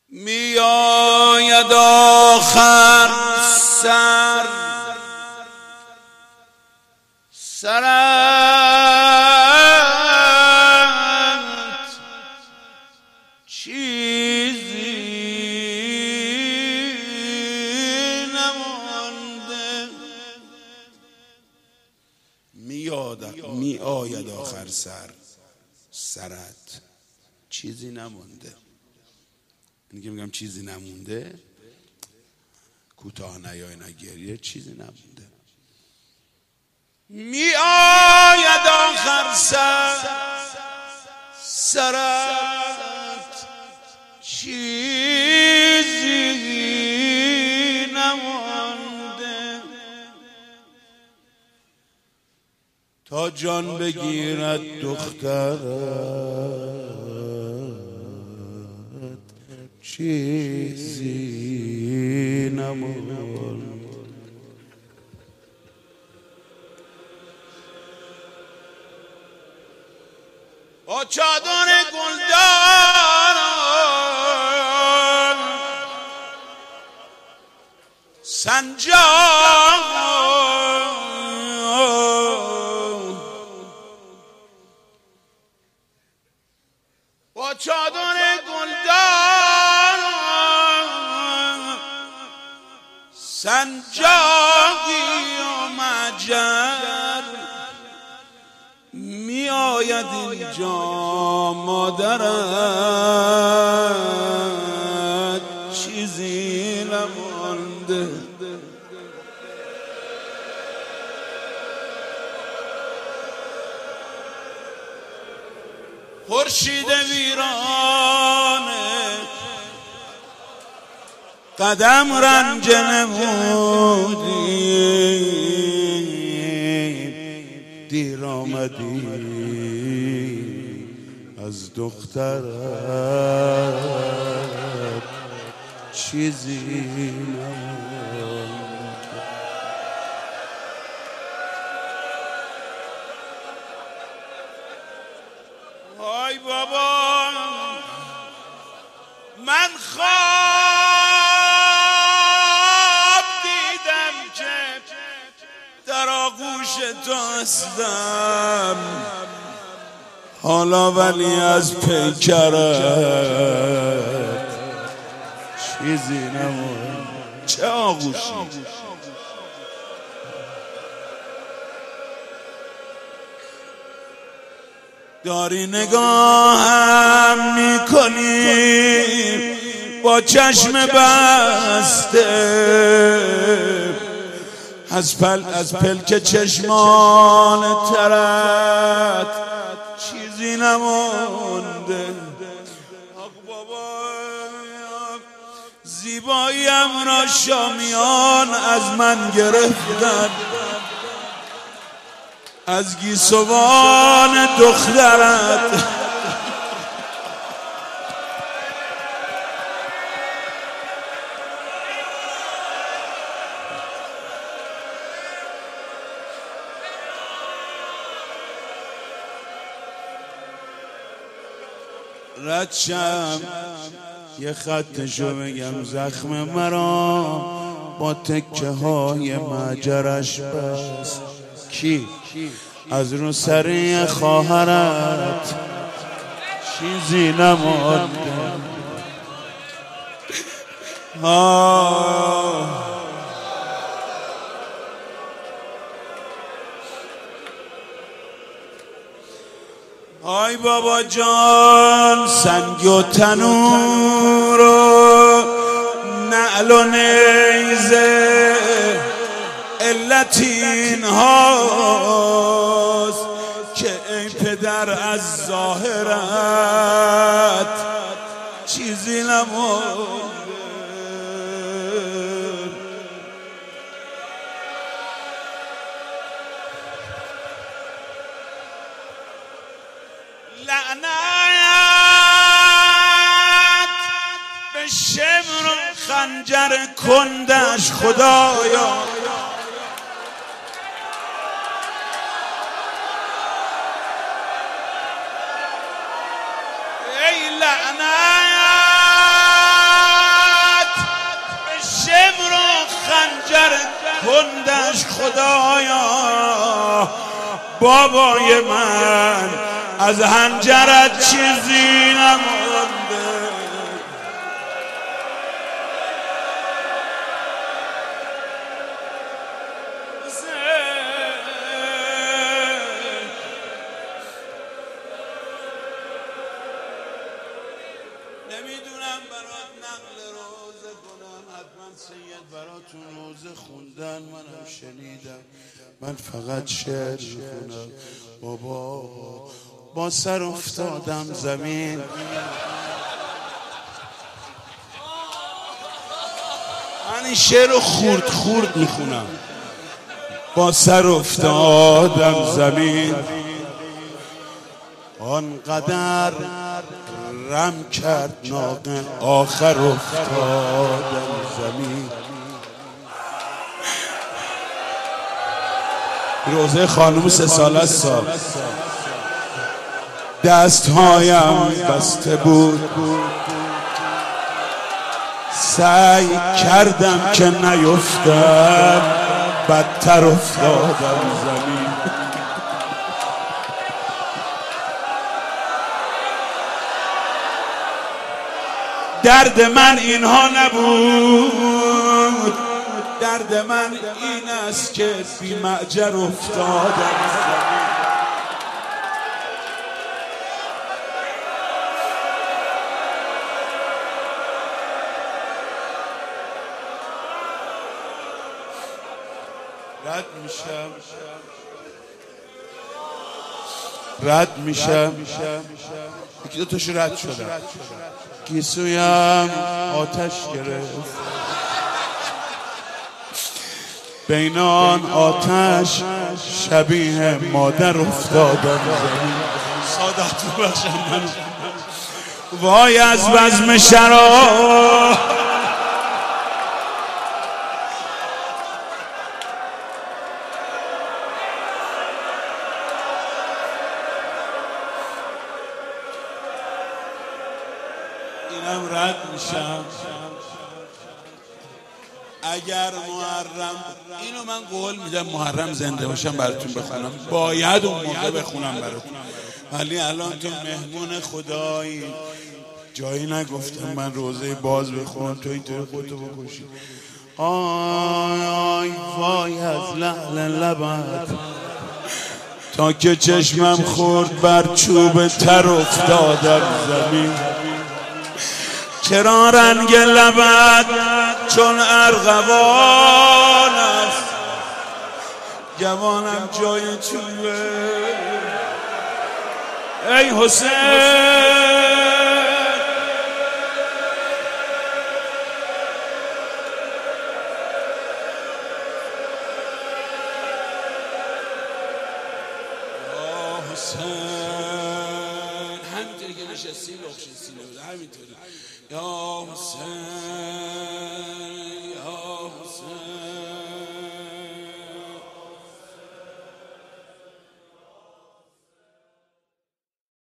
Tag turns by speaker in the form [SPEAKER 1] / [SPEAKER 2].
[SPEAKER 1] میآید آخر سرت چیزی نمانده. میآید آخر سرت چیزی نمانده. این که میگم چیزی نمونده، کوتاه نیای نگریه، چیزی نمونده. می آید آخر سرت چیزی نمانده. تا جان بگیرد دخترت چیزی نمانده. با چادر گلدان سنجان با چادر گلدان سنجاقی و مجر می آید اینجا مادرت چیزی نمانده. خورشید ویرانه قدم رنج نمودی، دیر آمدی از دخترت چیزی نمانده. آی بابا من خواب دیدم که در آغوش تو هستم، حالا ولی از پیکرت چیزی نمونده. چه آغوشی؟ داری نگاهم میکنی با چشم بسته، از پلک چشمان ترت چیزی نمانده. زیباییم را شامیان از من گرفتن، از گیسوان دخترت رد شم یه خطشو بگم زخم مرا با تکه های مجرش بس. کی؟ از رو سری خواهرت چیزی نمانده. آی بابا جان سنگ و تنور و نعل و نیزه علت این هاست که ای پدر از ظاهرت چیزی نمانده. لعنت به شمر و خنجر کندش خدایا، ای لعنت بابای من از هنجرت چیزی نمانده. نمیدونم برات نقل روزه کنم، حتما سید براتون روزه خوندن، منم شنیدم. من فقط شعر میخونم. بابا با سر افتادم زمین، من این شعر رو خورد خورد میخونم. با سر افتادم زمین، آنقدر رم کرد ناقه، آخر افتادم زمین. روزه خانوم 3 ساله سال، دستهایم بسته بود، سعی کردم که نیفتم، بدتر افتادم زمین. درد من اینها نبود، درد من این است که بی معجر افتادم زمین. رد میشم یکی 2 تاشو رد شدم، گیسویم آتش گرفت، بین آن آتش شبیه مادر افتادم زمین. سادات ببخشم من، وای از بزم شراب، اینم رد میشم. اگر محرم، اینو من قول میدم محرم زنده باشم براتون بخونم، باید اون موقع بخونم براتون، ولی الان تو مهمون خدایی، جایی نگفتم من روزه باز بخونم تو اینطوری خودتو بکشی. آی وای از لعل لبت، تا که چشمم خورد بر چوب تر افتادم زمین. چرا رنگ لبت چون ارغوان است، جوانم جای چوبه ای حسین. همینطوری که نشستی لخشی سینه بوده، همینطوری یا حسین.